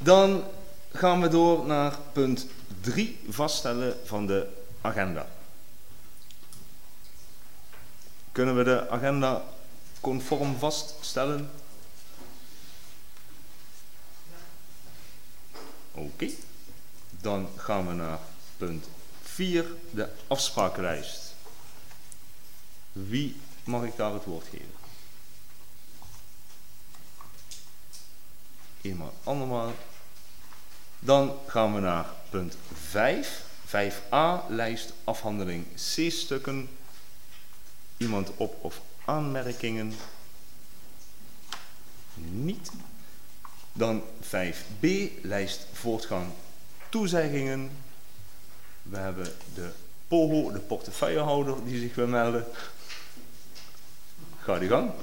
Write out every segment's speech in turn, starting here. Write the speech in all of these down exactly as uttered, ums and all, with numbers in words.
Dan gaan we door naar punt drie, vaststellen van de agenda. Kunnen we de agenda conform vaststellen? Oké. Okay. Dan gaan we naar punt vier, de afsprakenlijst. Wie mag ik daar het woord geven? Eenmaal, andermaal. Dan gaan we naar punt vijf, vijf a, lijst afhandeling C-stukken. Iemand op- of aanmerkingen? Niet. Dan vijf b, lijst voortgang toezeggingen. We hebben de P O H O, de portefeuillehouder, die zich wil melden. Ga die gang.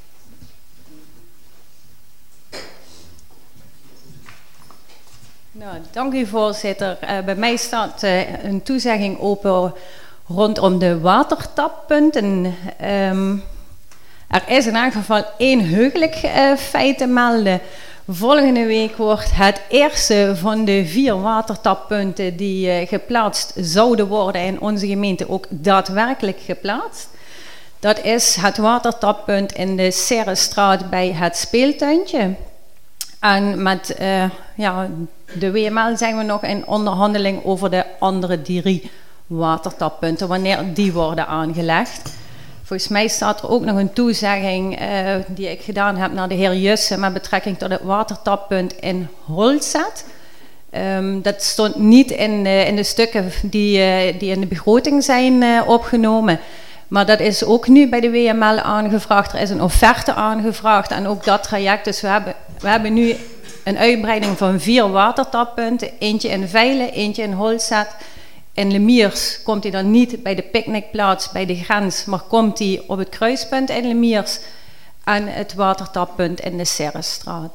Nou, dank u voorzitter. Uh, bij mij staat uh, een toezegging open rondom de watertappunten. Um, er is in elk geval één heugelijk uh, feit te melden. Volgende week wordt het eerste van de vier watertappunten die uh, geplaatst zouden worden in onze gemeente ook daadwerkelijk geplaatst. Dat is het watertappunt in de Serrestraat bij het speeltuintje. En met uh, ja, de W M L zijn we nog in onderhandeling over de andere drie watertappunten, wanneer die worden aangelegd. Volgens mij staat er ook nog een toezegging uh, die ik gedaan heb naar de heer Jussen met betrekking tot het watertappunt in Holzet. Um, dat stond niet in, uh, in de stukken die, uh, die in de begroting zijn uh, opgenomen. Maar dat is ook nu bij de W M L aangevraagd. Er is een offerte aangevraagd en ook dat traject. Dus we hebben, we hebben nu een uitbreiding van vier watertappunten. Eentje in Veilen, eentje in Holzet. In Lemiers komt hij dan niet bij de picknickplaats bij de grens, maar komt hij op het kruispunt in Lemiers en het watertappunt in de Serrestraat.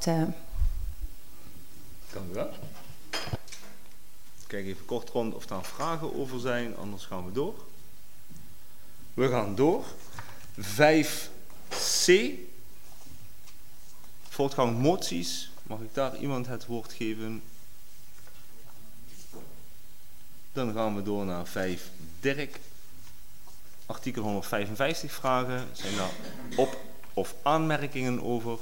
Dank u wel. Kijk even kort rond of daar vragen over zijn, anders gaan we door. We gaan door. vijf c. Voortgang moties. Mag ik daar iemand het woord geven? Dan gaan we door naar vijf Dirk. Artikel honderdvijfenvijftig vragen. Zijn daar op- of aanmerkingen over?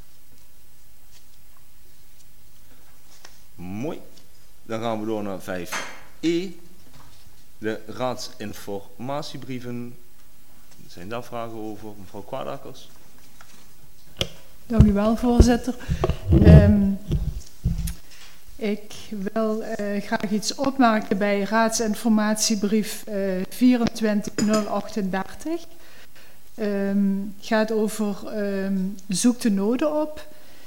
Mooi. Dan gaan we door naar vijf e. De raadsinformatiebrieven. Zijn daar vragen over? Mevrouw Kwaadakkers. Dank u wel, voorzitter. Um, ik wil uh, graag iets opmerken bij raadsinformatiebrief uh, vierentwintig nul achtendertig. Um, het gaat over um, zoek de noden op.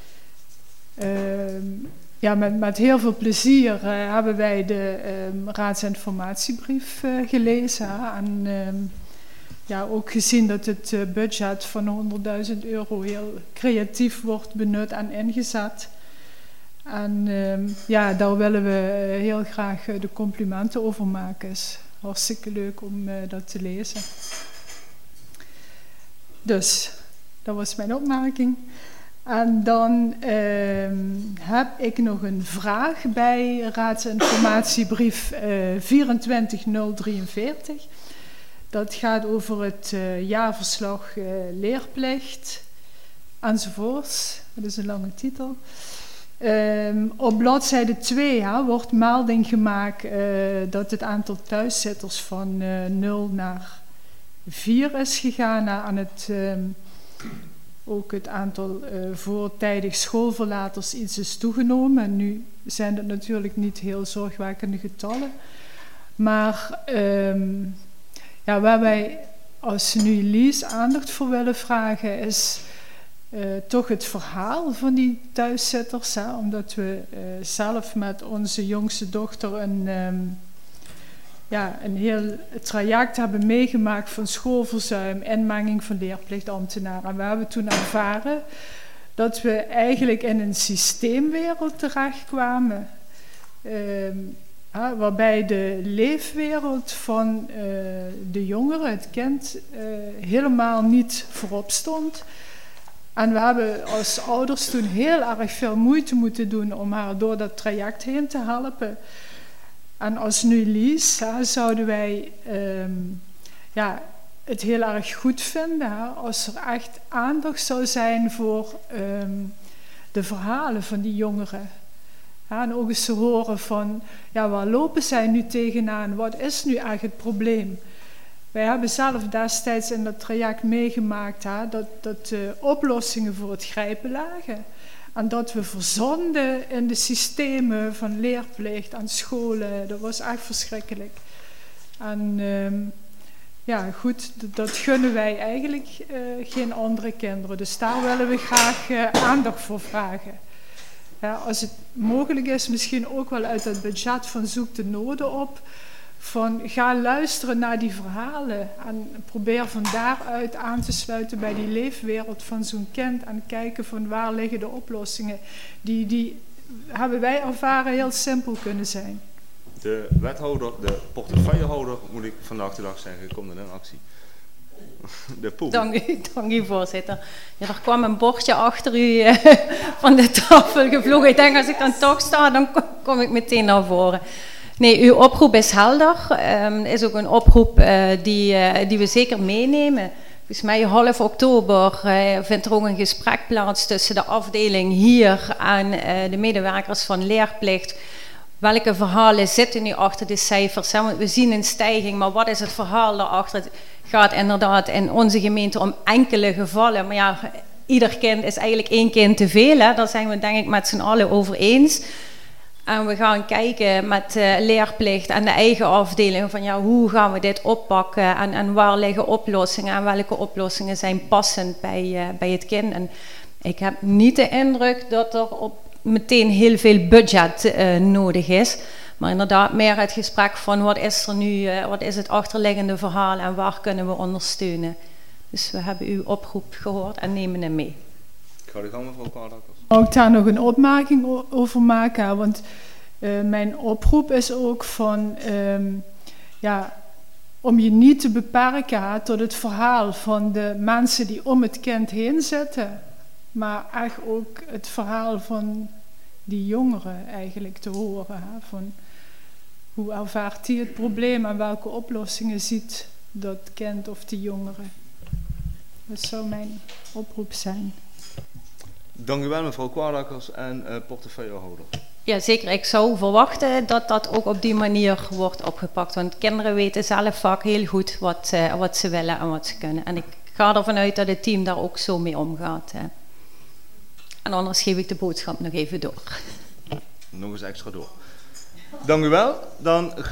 Um, ja, met, met heel veel plezier uh, hebben wij de um, raadsinformatiebrief uh, gelezen. Hè, en um, ja, ook gezien dat het uh, budget van honderdduizend euro heel creatief wordt benut en ingezet. En um, ja, daar willen we uh, heel graag uh, de complimenten over maken. Het is hartstikke leuk om uh, dat te lezen. Dus, dat was mijn opmerking. En dan um, heb ik nog een vraag bij raadsinformatiebrief uh, vierentwintig nul drieënveertig. Dat gaat over het uh, jaarverslag uh, leerplicht enzovoorts. Dat is een lange titel. Um, op bladzijde twee hè, wordt melding gemaakt uh, dat het aantal thuiszitters van uh, nul naar vier is gegaan. Aan het, um, ook het aantal uh, voortijdig schoolverlaters iets is toegenomen. En nu zijn dat natuurlijk niet heel zorgwekkende getallen. Maar um, ja, waar wij als nu Lies aandacht voor willen vragen is uh, toch het verhaal van die thuiszitters. Hè? Omdat we uh, zelf met onze jongste dochter een, um, ja, een heel traject hebben meegemaakt van schoolverzuim, inmenging van leerplichtambtenaren. En we hebben toen ervaren dat we eigenlijk in een systeemwereld terechtkwamen. Um, Ja, waarbij de leefwereld van uh, de jongere, het kind, uh, helemaal niet voorop stond. En we hebben als ouders toen heel erg veel moeite moeten doen om haar door dat traject heen te helpen. En als nu Lies hè, zouden wij um, ja, het heel erg goed vinden hè, als er echt aandacht zou zijn voor um, de verhalen van die jongeren. Ja, en ook eens te horen van, ja, waar lopen zij nu tegenaan? Wat is nu eigenlijk het probleem? Wij hebben zelf destijds in dat traject meegemaakt hè, dat, dat de oplossingen voor het grijpen lagen. En dat we verzonden in de systemen van leerplicht aan scholen. Dat was echt verschrikkelijk. En um, ja, goed, dat, dat gunnen wij eigenlijk uh, geen andere kinderen. Dus daar willen we graag uh, aandacht voor vragen. Ja, als het mogelijk is, misschien ook wel uit het budget van Zoek de Noden op. Van ga luisteren naar die verhalen en probeer van daaruit aan te sluiten bij die leefwereld van zo'n kind en kijken van waar liggen de oplossingen. Die, die hebben wij ervaren heel simpel kunnen zijn. De wethouder, de portefeuillehouder, moet ik vandaag de dag zeggen, komt er in actie. De poep. Dank u, dank u voorzitter. Ja, er kwam een bordje achter u uh, van de tafel gevlogen. Ik denk als ik dan toch sta, dan kom ik meteen naar voren. Nee, uw oproep is helder. Um, is ook een oproep uh, die, uh, die we zeker meenemen. Volgens mij half oktober uh, vindt er ook een gesprek plaats tussen de afdeling hier en uh, de medewerkers van leerplicht. Welke verhalen zitten nu achter de cijfers? Hè? Want we zien een stijging, maar wat is het verhaal daarachter? Het gaat inderdaad in onze gemeente om enkele gevallen. Maar ja, ieder kind is eigenlijk één kind te veel. Hè? Daar zijn we denk ik met z'n allen over eens. En we gaan kijken met uh, leerplicht en de eigen afdeling van ja, hoe gaan we dit oppakken en, en waar liggen oplossingen en welke oplossingen zijn passend bij, uh, bij het kind. En ik heb niet de indruk dat er op meteen heel veel budget uh, nodig is. Maar inderdaad meer het gesprek van wat is er nu, uh, wat is het achterliggende verhaal en waar kunnen we ondersteunen. Dus we hebben uw oproep gehoord en nemen hem mee. Ik ga de gang mevrouw Kaardakkers. Mag ik daar nog een opmerking over maken? Want uh, mijn oproep is ook van, um, ja, om je niet te beperken hè, tot het verhaal van de mensen die om het kind heen zitten. Maar echt ook het verhaal van die jongeren eigenlijk te horen. Hè, van hoe ervaart die het probleem en welke oplossingen ziet dat kind of die jongeren. Dat zou mijn oproep zijn. Dank u wel mevrouw Kaardakkers en uh, portefeuillehouder. Ja, zeker. Ik zou verwachten dat dat ook op die manier wordt opgepakt. Want kinderen weten zelf vaak heel goed wat, uh, wat ze willen en wat ze kunnen. En ik ga ervan uit dat het team daar ook zo mee omgaat. Hè. En anders geef ik de boodschap nog even door. Nog eens extra door. Dank u wel. Dan